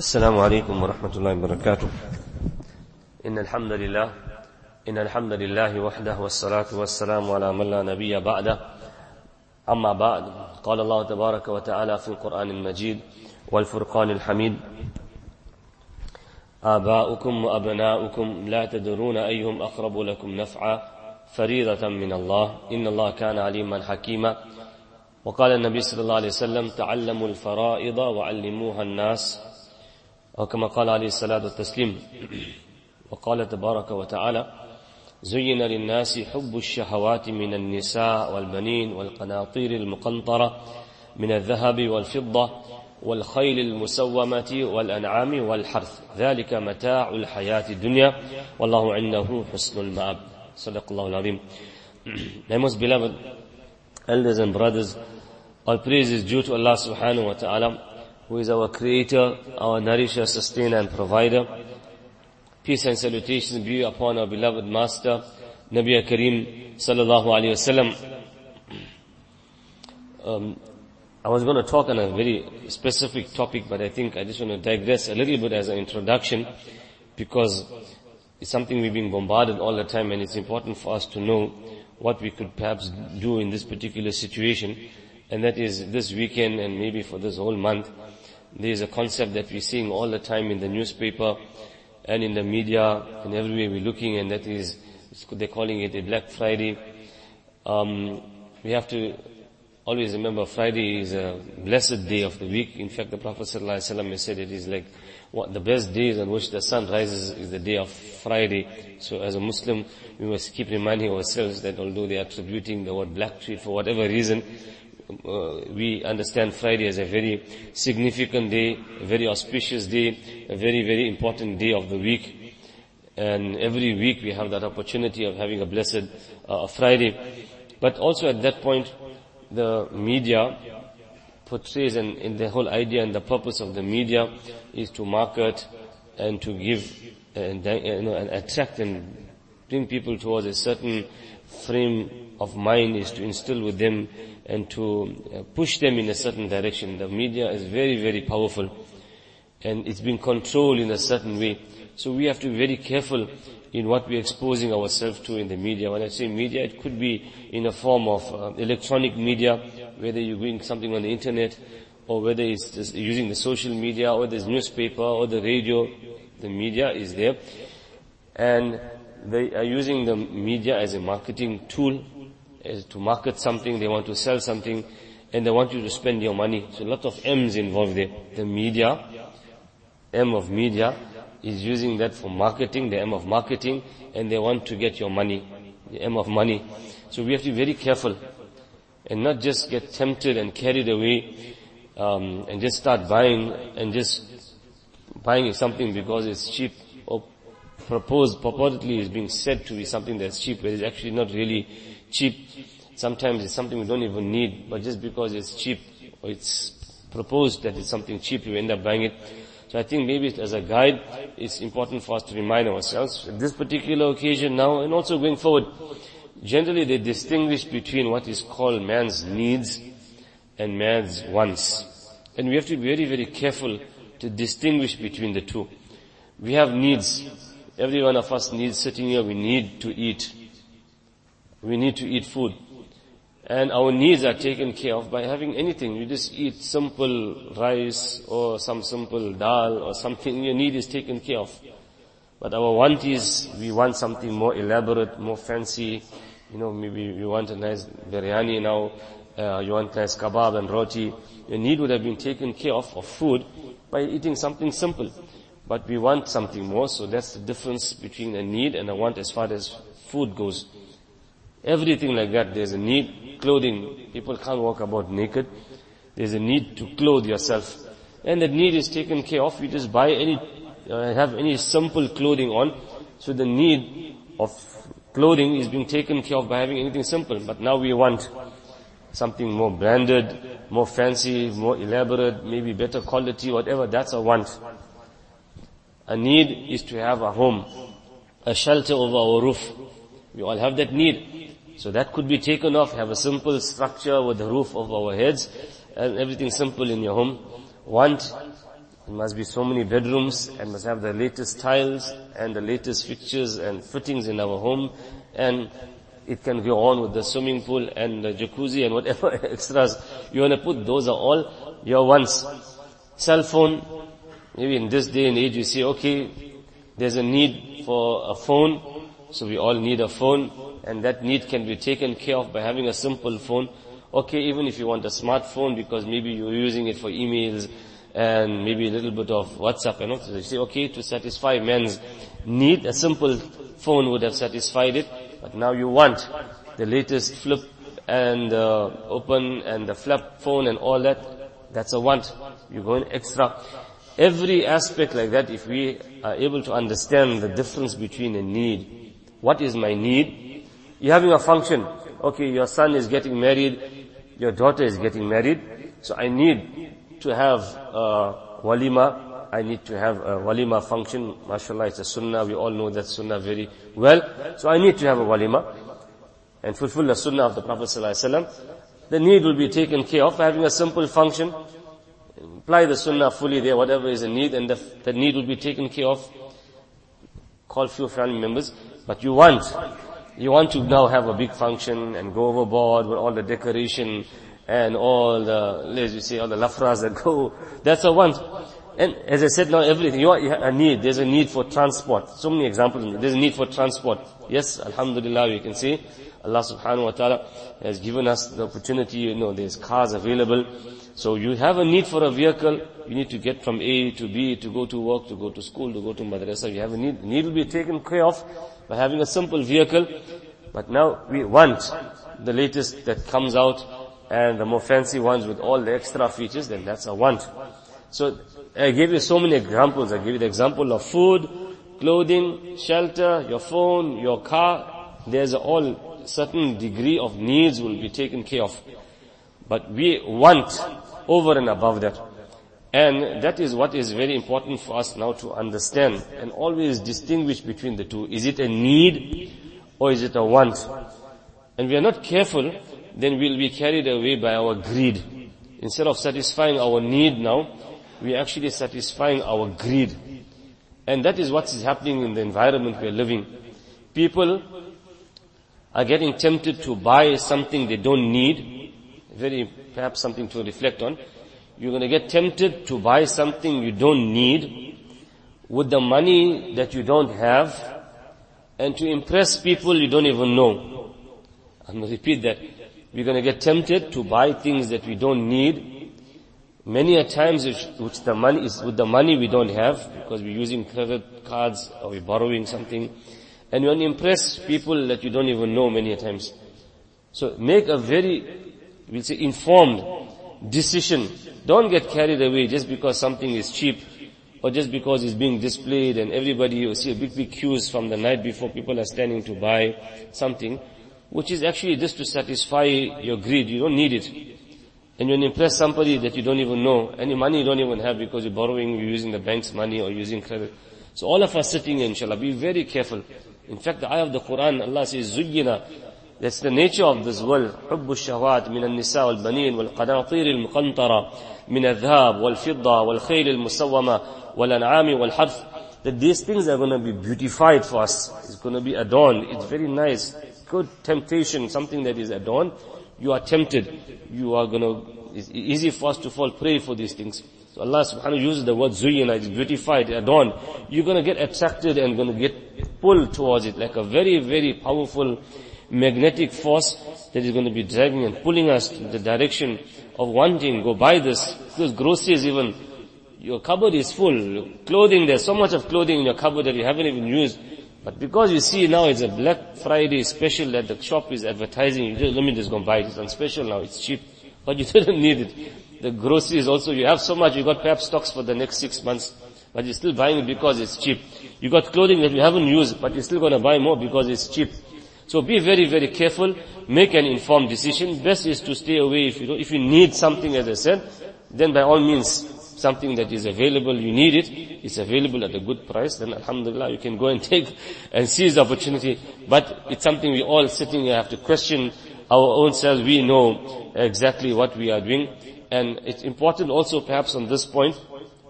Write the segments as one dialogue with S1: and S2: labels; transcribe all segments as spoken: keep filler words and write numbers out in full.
S1: السلام عليكم ورحمة الله وبركاته. إن الحمد لله إن الحمد لله وحده والصلاة والسلام على من لا نبي بعده. أما بعد، قال الله تبارك وتعالى في القرآن المجيد والفرقان الحميد: آباؤكم وأبناؤكم لا تدرون أيهم أقرب لكم نفعا فريضة من الله إن الله كان عليما حكيما. وقال النبي صلى الله عليه وسلم: تعلموا الفرائض وعلموها الناس، أو كما قال عليه الصلاة والتسليم. وقال تبارك وتعالى: زين للناس حب الشهوات من النساء والبنين والقناطير المقنطرة من الذهب والفضة والخيل المسومة والأنعام والحرث ذلك متاع الحياة الدنيا والله عنده حسن المآب. صدق الله العظيم. My most beloved elders and brothers, all praise is due to Allah subhanahu wa ta'ala, who is our creator, our nourisher, sustainer and provider. Peace and salutations be upon our beloved master, Nabi Kareem sallallahu alayhi wasallam. Um, I was going to talk on a very specific topic, but I think I just want to digress a little bit as an introduction, because it's something we've been bombarded all the time, and it's important for us to know what we could perhaps do in this particular situation. And that is, this weekend and maybe for this whole month, there is a concept that we're seeing all the time in the newspaper and in the media and everywhere we're looking, and that is, they're calling it a Black Friday. Um, we have to always remember Friday is a blessed day of the week. In fact, the Prophet ﷺ has said it is like what the best days on which the sun rises is the day of Friday. So as a Muslim, we must keep reminding ourselves that although they are attributing the word black to it for whatever reason, uh, we understand Friday as a very significant day, a very auspicious day, a very, very important day of the week. And every week we have that opportunity of having a blessed uh, Friday. But also at that point, the media portrays, and, and the whole idea and the purpose of the media is to market and to give and, you know, and attract and bring people towards a certain frame of mind, is to instill with them and to push them in a certain direction. The media is very, very powerful, and it's being controlled in a certain way. So we have to be very careful in what we're exposing ourselves to in the media. When I say media, it could be in a form of uh, electronic media, whether you're doing something on the internet, or whether it's just using the social media, or there's newspaper, or the radio. The media is there. And they are using the media as a marketing tool, as to market something. They want to sell something, and they want you to spend your money. So a lot of M's involved there. The media, M of media, is using that for marketing, the M of marketing, and they want to get your money, the M of money. So we have to be very careful and not just get tempted and carried away um, and just start buying and just buying something because it's cheap, or proposed, purportedly is being said to be something that's cheap, but it's actually not really cheap. Sometimes it's something we don't even need, but just because it's cheap, or it's proposed that it's something cheap, you end up buying it. So I think maybe as a guide, it's important for us to remind ourselves, at this particular occasion now, and also going forward, generally they distinguish between what is called man's needs and man's wants. And we have to be very, very careful to distinguish between the two. We have needs. Every one of us needs, sitting here, we need to eat. We need to eat food. And our needs are taken care of by having anything. You just eat simple rice or some simple dal or something. Your need is taken care of. But our want is, we want something more elaborate, more fancy. You know, maybe you want a nice biryani now. Uh, you want nice kebab and roti. Your need would have been taken care of, of food, by eating something simple. But we want something more, so that's the difference between a need and a want as far as food goes. Everything like that, there's a need. Clothing, people can't walk about naked. There's a need to clothe yourself. And that need is taken care of. You just buy any, uh, have any simple clothing on. So the need of clothing is being taken care of by having anything simple. But now we want something more branded, more fancy, more elaborate, maybe better quality, whatever. That's a want. A need is to have a home, a shelter over our roof. We all have that need. So that could be taken off, have a simple structure with the roof over our heads, and everything simple in your home. Want There must be so many bedrooms and must have the latest tiles and the latest fixtures and fittings in our home, and it can go on with the swimming pool and the jacuzzi and whatever extras you want to put. Those are all your wants. Cell phone, maybe in this day and age you see, okay, there's a need for a phone, so we all need a phone, and that need can be taken care of by having a simple phone. Okay, even if you want a smartphone because maybe you're using it for emails and maybe a little bit of WhatsApp and all, so you say, okay, to satisfy man's need, a simple phone would have satisfied it, but now you want the latest flip and uh, open and the flap phone and all that. That's a want. You're going extra. Every aspect like that, if we are able to understand the difference between a need. What is my need? You're having a function. Okay, your son is getting married, your daughter is getting married, so I need to have a walima, I need to have a walima function. MashaAllah, it's a sunnah, we all know that sunnah very well. So I need to have a walima and fulfill the sunnah of the Prophet ﷺ. The need will be taken care of by having a simple function. Apply the sunnah fully there, whatever is a need, and the, the need will be taken care of. Call few family members, but you want, you want to now have a big function and go overboard with all the decoration and all the, let's say, all the lafras that go. That's a want. And as I said now, everything, you want a need. There's a need for transport. So many examples. There's a need for transport. Yes, alhamdulillah, we can say Allah subhanahu wa ta'ala has given us the opportunity, you know, there's cars available. So you have a need for a vehicle. You need to get from A to B, to go to work, to go to school, to go to madrasa. You have a need. The need will be taken care of by having a simple vehicle. But now we want the latest that comes out and the more fancy ones with all the extra features, then that's a want. So I gave you so many examples. I gave you the example of food, clothing, shelter, your phone, your car. There's all certain degree of needs will be taken care of. But we want over and above that. And that is what is very important for us now to understand and always distinguish between the two. Is it a need or is it a want? And we are not careful, then we'll be carried away by our greed. Instead of satisfying our need now, we are actually satisfying our greed. And that is what is happening in the environment we are living. People are getting tempted to buy something they don't need. Very, perhaps something to reflect on. You're going to get tempted to buy something you don't need with the money that you don't have and to impress people you don't even know. I'm going to repeat that. We're going to get tempted to buy things that we don't need. Many a times which, which the money is with the money we don't have because we're using credit cards or we're borrowing something. And you want to impress people that you don't even know many a times. So make a very, we'll say, informed decision. Don't get carried away just because something is cheap or just because it's being displayed and everybody, you see a big, big queues from the night before people are standing to buy something, which is actually just to satisfy your greed. You don't need it. And you impress somebody that you don't even know. Any money you don't even have because you're borrowing, you're using the bank's money or using credit. So all of us sitting here, inshallah, be very careful. In fact, the ayah of the Quran, Allah says, زُيِّنَا. That's the nature of this world. حُبُّ الشَّهَوَاتِ مِنَ النِّسَاءِ وَالْبَنِينَ وَالْقَنَاطِيرِ الْمُقَنْطَرَةِ مِنَ الذَّهَبِ وَالْفِضَّةِ وَالْخَيْلِ الْمُسَوَّمَةِ وَالْأَنْعَامِ وَالْحَرْثِ. That these things are going to be beautified for us. It's going to be adorned. It's very nice. Good temptation, something that is adorned. You are tempted. You are going to, it's easy for us to fall prey for these things. So Allah subhanahu wa ta'ala uses the word zuyyina, it's beautified, adorned. You're going to get attracted and going to get pulled towards it like a very, very powerful magnetic force that is going to be driving and pulling us in the direction of wanting, go buy this. Because groceries even, your cupboard is full. Clothing, there's so much of clothing in your cupboard that you haven't even used. But because you see now it's a Black Friday special that the shop is advertising, you just, let me just go buy it. It's on special now, it's cheap. But you didn't need it. The groceries also, you have so much, you got perhaps stocks for the next six months. But you're still buying it because it's cheap. You got clothing that you haven't used, but you're still going to buy more because it's cheap. So be very, very careful. Make an informed decision. Best is to stay away. If you don't, if you need something, as I said, then by all means, something that is available, you need it, it's available at a good price, then alhamdulillah, you can go and take and seize the opportunity. But it's something we all sitting here have to question our own selves. We know exactly what we are doing. And it's important also perhaps on this point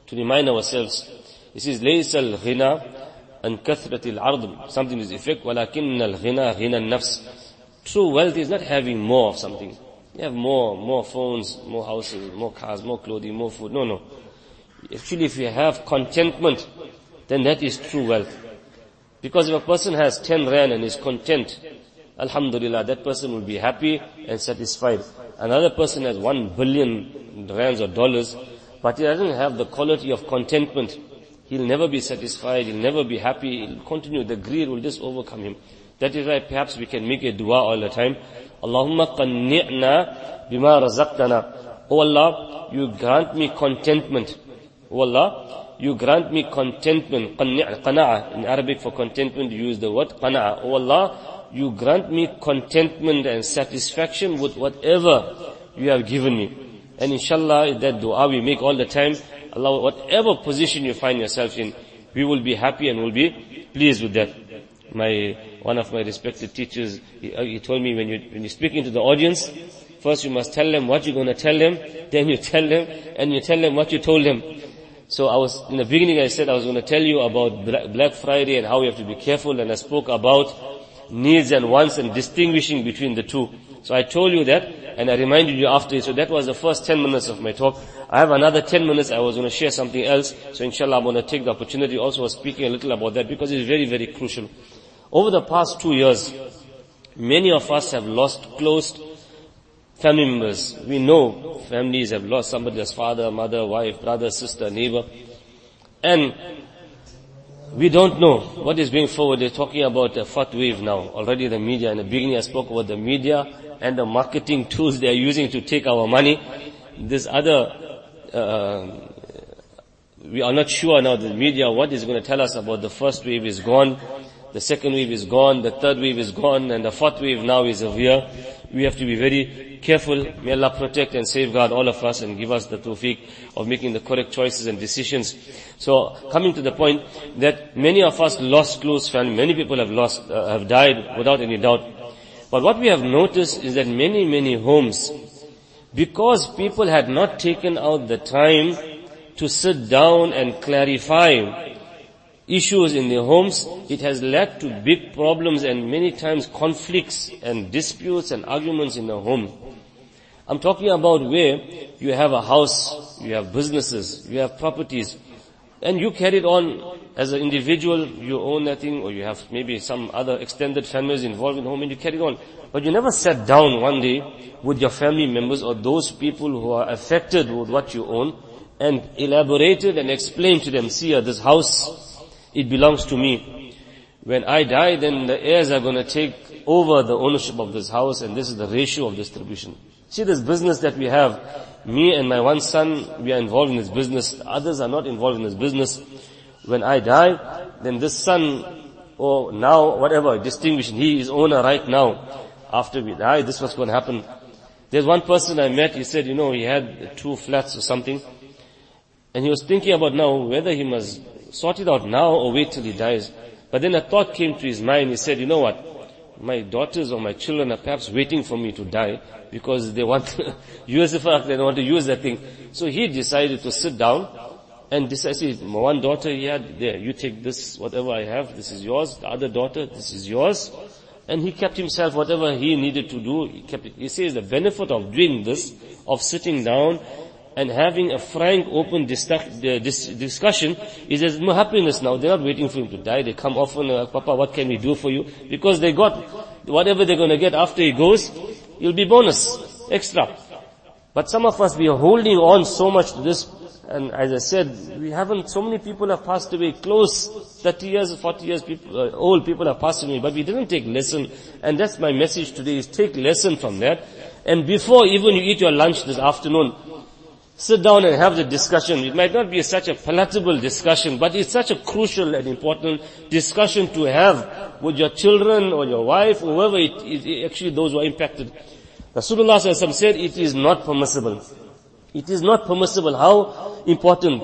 S1: to remind ourselves. He says, لَيْسَ الْغِنَى أَنْ كَثْرَةِ الْعَرْضِ. Something is effect, وَلَكِنَّ الْغِنَى غِنَى النَّفْسِ. True wealth is not having more of something. You have more, more phones, more houses, more cars, more clothing, more food. No, no. Actually, if you have contentment, then that is true wealth. Because if a person has ten rand and is content, alhamdulillah, that person will be happy and satisfied. Another person has one billion rands or dollars, but he doesn't have the quality of contentment. He'll never be satisfied, he'll never be happy, he'll continue, the greed will just overcome him. That is why perhaps we can make a dua all the time. Allahumma qanni'na bima razaqtana. Oh Allah, you grant me contentment. Oh Allah, you grant me contentment. Qana'a. In Arabic for contentment you use the word qana'a. Oh Allah, you grant me contentment and satisfaction with whatever you have given me. And inshallah, that dua we make all the time. Allah, whatever position you find yourself in, we will be happy and will be pleased with that. My, one of my respected teachers, he, he told me when you, when you're speaking to the audience, first you must tell them what you're going to tell them, then you tell them, and you tell them what you told them. So I was, in the beginning I said I was going to tell you about Black Friday and how we have to be careful, and I spoke about needs and wants and distinguishing between the two. So I told you that, and I reminded you after. So that was the first ten minutes of my talk. I have another ten minutes, I was going to share something else. So inshallah I'm going to take the opportunity also of speaking a little about that, because it's very, very crucial. Over the past two years, many of us have lost close family members. We know families have lost somebody's father, mother, wife, brother, sister, neighbor. And we don't know what is going forward. They're talking about a fourth wave now. Already the media, in the beginning I spoke about the media and the marketing tools they are using to take our money. This other, uh, we are not sure now, the media, what is going to tell us about the first wave is gone. The second wave is gone, the third wave is gone, and the fourth wave now is here. We have to be very careful. May Allah protect and safeguard all of us and give us the tawfiq of making the correct choices and decisions. So, coming to the point that many of us lost close family, many people have lost, uh, have died without any doubt. But what we have noticed is that many, many homes, because people had not taken out the time to sit down and clarify issues in their homes, it has led to big problems and many times conflicts and disputes and arguments in the home. I'm talking about where you have a house, you have businesses, you have properties, and you carried on as an individual, you own that thing, or you have maybe some other extended families involved in home and you carried on. But you never sat down one day with your family members or those people who are affected with what you own and elaborated and explained to them, see, uh, this house, it belongs to me. When I die, then the heirs are going to take over the ownership of this house, and this is the ratio of distribution. See, this business that we have, me and my one son, we are involved in this business, the others are not involved in this business. When I die, then this son, or now, whatever, distinguished, he is owner right now. After we die, this was going to happen. There's one person I met, he said, you know, he had two flats or something, and he was thinking about now whether he must sort it out now or wait till he dies. But then a thought came to his mind. He said, you know what? My daughters or my children are perhaps waiting for me to die because they want to use it for, they don't want to use that thing. So he decided to sit down and decide, see, my one daughter he had, there, you take this, whatever I have, this is yours. The other daughter, this is yours. And he kept himself, whatever he needed to do, he kept it. He says the benefit of doing this, of sitting down and having a frank, open dis- dis- discussion, is there's more happiness now. They're not waiting for him to die. They come often, uh, Papa, what can we do for you? Because they got whatever they're going to get after he goes, it'll be bonus, extra. But some of us, we are holding on so much to this, and as I said, we haven't, so many people have passed away, close, thirty years, forty years people, uh, old people have passed away, but we didn't take lesson, and that's my message today, is take lesson from that. And before even you eat your lunch this afternoon, sit down and have the discussion. It might not be such a palatable discussion, but it's such a crucial and important discussion to have with your children or your wife, or whoever it is, actually those who are impacted. Rasulullah sallallahu alaihi wasallam said it is not permissible. It is not permissible. How important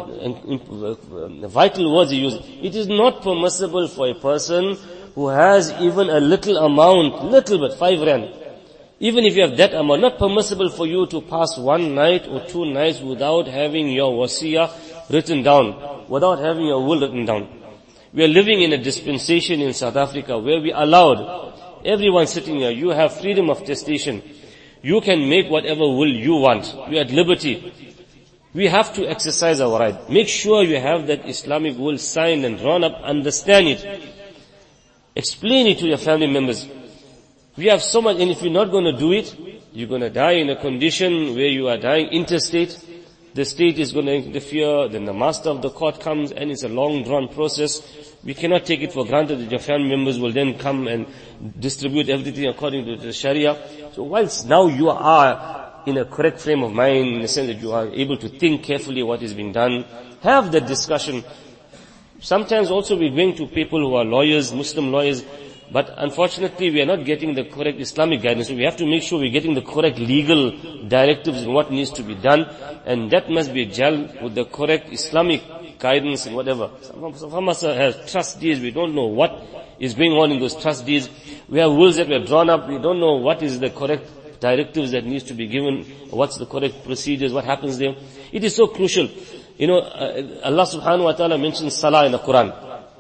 S1: and vital words he used. It is not permissible for a person who has even a little amount, little bit, five rand. Even if you have that amount, not permissible for you to pass one night or two nights without having your wasiyah written down without having a will written down. We are living in a dispensation in South Africa where we allowed everyone sitting here, you have freedom of gestation. You can make whatever will you want. We are at liberty. We have to exercise our right. Make sure you have that Islamic will signed and drawn up, understand it. Explain it to your family members. We have so much, and if you're not going to do it, you're going to die in a condition where you are dying interstate. The state is going to interfere, then the master of the court comes, and it's a long drawn process. We cannot take it for granted that your family members will then come and distribute everything according to the Sharia. So whilst now you are in a correct frame of mind, in the sense that you are able to think carefully what is being done, have that discussion. Sometimes also we're going to people who are lawyers, Muslim lawyers, but unfortunately we are not getting the correct Islamic guidance. So we have to make sure we're getting the correct legal directives in what needs to be done, and that must be gelled with the correct Islamic guidance and whatever. Some of us have trust deeds, we don't know what is going on in those trust deeds. We have wills that were drawn up, we don't know what is the correct directives that needs to be given, what's the correct procedures, what happens there. It is so crucial. You know, uh, Allah subhanahu wa ta'ala mentions salah in the Quran.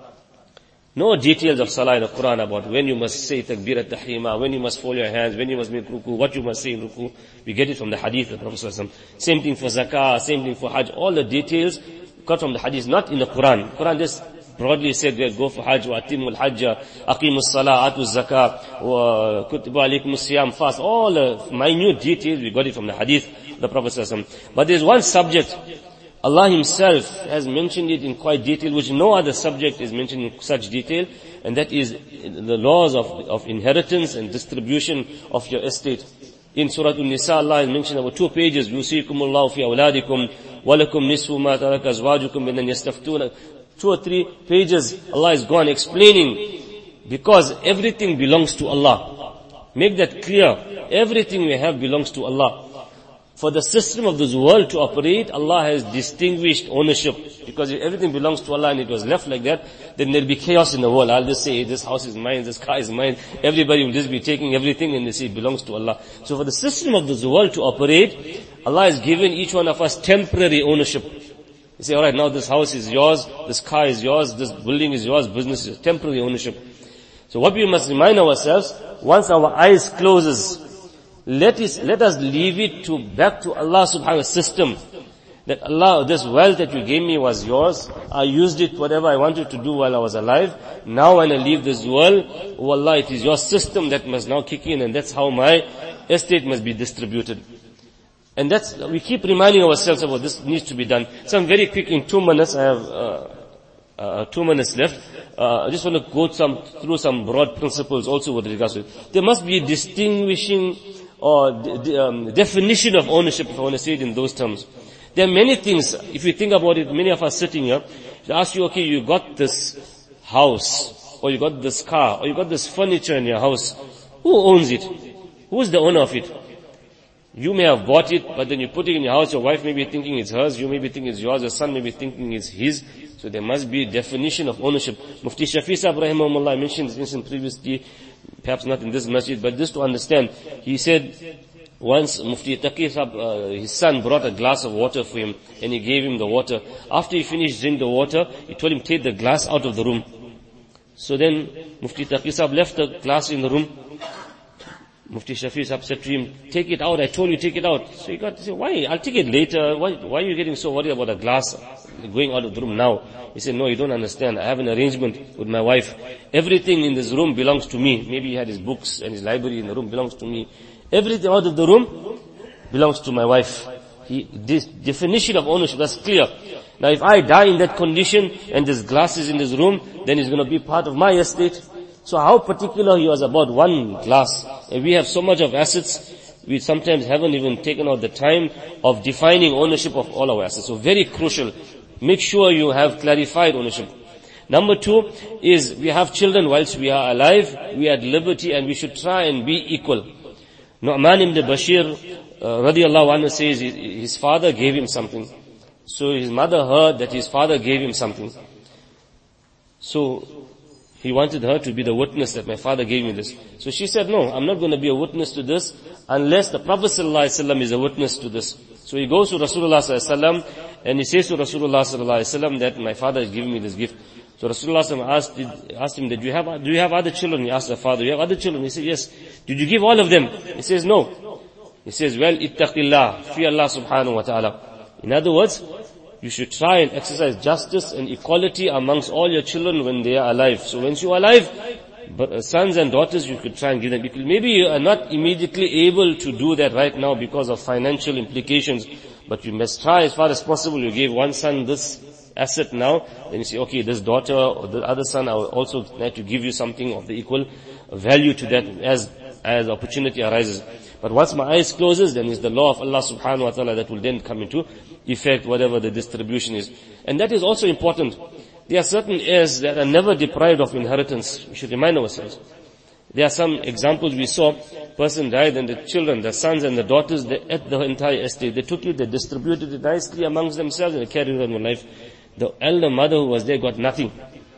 S1: No details of salah in the Quran about when you must say takbir at-tahrima, when you must fold your hands, when you must make ruku, what you must say in ruku. We get it from the hadith of the Prophet sallallahu alaihi wasallam. Same thing for zakah, same thing for hajj. All the details got from the hadith, not in the Quran. Quran just broadly said, go for hajj, wa atimul hajja, aqimus salah, atuz zakah, wa kutibu alaykumus siyam, fast. All the minute details, we got it from the hadith of the Prophet sallallahu alaihi wasallam. But there's one subject, Allah Himself has mentioned it in quite detail, which no other subject is mentioned in such detail, and that is the laws of, of inheritance and distribution of your estate. In Surah An-Nisa, Allah has mentioned about two pages, yusikumullahu fi awladikum, walakum nisfu ma taraka azwajukum minan yastaftuna. Two or three pages, Allah is gone explaining, because everything belongs to Allah. Make that clear. Everything we have belongs to Allah. For the system of this world to operate, Allah has distinguished ownership. Because if everything belongs to Allah and it was left like that, then there'll be chaos in the world. I'll just say, this house is mine, this car is mine. Everybody will just be taking everything and they say it belongs to Allah. So for the system of this world to operate, Allah has given each one of us temporary ownership. You say, alright, now this house is yours, this car is yours, this building is yours, business is temporary ownership. So what we must remind ourselves, once our eyes closes, Let us, let us leave it to, back to Allah subhanahu wa ta'ala system. That Allah, this wealth that you gave me was yours. I used it whatever I wanted to do while I was alive. Now when I leave this world, oh Allah, it is your system that must now kick in, and that's how my estate must be distributed. And that's, we keep reminding ourselves about this needs to be done. So I'm very quick, in two minutes, I have, uh, uh, two minutes left. Uh, I just want to go some, through some broad principles also with regards to it. There must be a distinguishing or the um, definition of ownership, if I want to say it in those terms. There are many things, if you think about it, many of us sitting here, they ask you, okay, you got this house, or you got this car, or you got this furniture in your house. Who owns it? Who is the owner of it? You may have bought it, but then you put it in your house, your wife may be thinking it's hers, you may be thinking it's yours, your son may be thinking it's his. So there must be a definition of ownership. Mufti Shafi Sahib rahimahullah mentioned this in previously, perhaps not in this masjid, but just to understand. He said, once Mufti Taqi Sahib, uh, his son brought a glass of water for him, and he gave him the water. After he finished drinking the water, he told him, take the glass out of the room. So then Mufti Taqi Sahib left the glass in the room. Mufti Shafi Sahib said to him, take it out, I told you take it out. So he got to say, why? I'll take it later. Why, why are you getting so worried about a glass going out of the room now? He said, no, you don't understand. I have an arrangement with my wife. Everything in this room belongs to me. Maybe he had his books and his library in the room belongs to me. Everything out of the room belongs to my wife. He, this definition of ownership, that's clear. Now if I die in that condition and this glass is in this room, then it's going to be part of my estate. So how particular he was about one glass. And we have so much of assets, we sometimes haven't even taken out the time of defining ownership of all our assets. So very crucial. Make sure you have clarified ownership. Number two is, we have children whilst we are alive, we are at liberty, and we should try and be equal. Nu'man ibn Bashir, uh, radiallahu anhu, says his, his father gave him something. So his mother heard that his father gave him something. So he wanted her to be the witness that my father gave me this. So she said, no, I'm not going to be a witness to this unless the Prophet ﷺ is a witness to this. So he goes to Rasulullah sallallahu alaihi wasallam and he says to Rasulullah sallallahu alaihi wasallam that my father has given me this gift. So Rasulullah sallallahu alaihi wasallam asked, asked him that do you have, do you have other children? He asked the father, do you have other children? He said, yes. Did you give all of them? He says, no. He says, well, ittaqillah, fear Allah subhanahu wa ta'ala. In other words, you should try and exercise justice and equality amongst all your children when they are alive. So once you are alive, but uh, sons and daughters, you could try and give them. Because maybe you are not immediately able to do that right now because of financial implications. But you must try as far as possible. You gave one son this asset now, then you say, okay, this daughter or the other son, I will also like to give you something of the equal value to that as, as opportunity arises. But once my eyes closes, then it's the law of Allah subhanahu wa ta'ala that will then come into effect, whatever the distribution is. And that is also important. There are certain heirs that are never deprived of inheritance. We should remind ourselves. There are some examples we saw. Person died and the children, the sons and the daughters, they ate the entire estate. They took it, they distributed it nicely amongst themselves and they carried on with life. The elder mother who was there got nothing.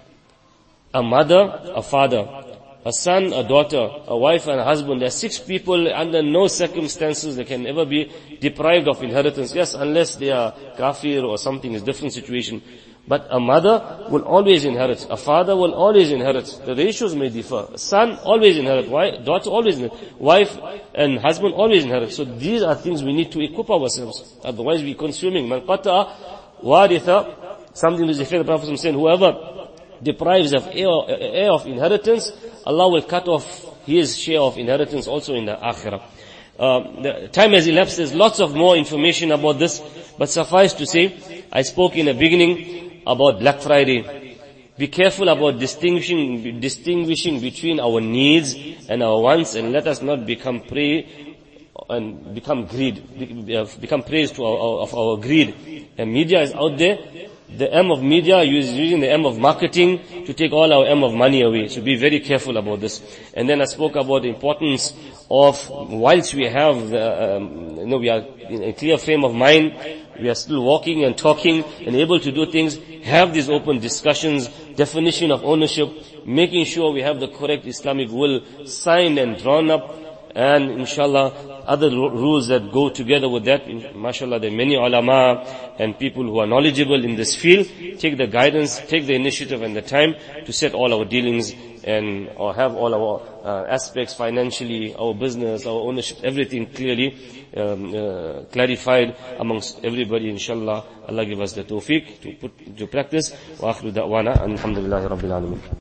S1: A mother, a father, a son, a daughter, a wife and a husband. There are six people under no circumstances they can ever be deprived of inheritance. Yes, unless they are kafir or something, is different situation. But a mother will always inherit. A father will always inherit. The ratios may differ. A son always inherit. Wife, daughter always inherit. Wife and husband always inherit. So these are things we need to equip ourselves. Otherwise we're consuming. Man qata'a waritha, something to the effect the Prophet was saying, whoever deprives of heir, heir of inheritance, Allah will cut off his share of inheritance also in the akhirah. Uh, the time has elapsed. There's lots of more information about this, but suffice to say, I spoke in the beginning about Black Friday. Be careful about distinguishing, distinguishing between our needs and our wants, and let us not become prey and become greed, become prey to our, our, of our greed. And media is out there. The aim of media is using the aim of marketing to take all our aim of money away. So be very careful about this. And then I spoke about the importance of, whilst we have, the, um, you know, we are in a clear frame of mind, we are still walking and talking and able to do things, have these open discussions, definition of ownership, making sure we have the correct Islamic will signed and drawn up, and inshallah other rules that go together with that. Mashallah, there are many ulama and people who are knowledgeable in this field. Take the guidance, take the initiative and the time to set all our dealings and or have all our uh, aspects financially, our business, our ownership, everything clearly um, uh, clarified amongst everybody. Inshallah, Allah give us the tawfiq to put to practice. Wa akhiru da'wana alhamdulillahi rabbil alamin.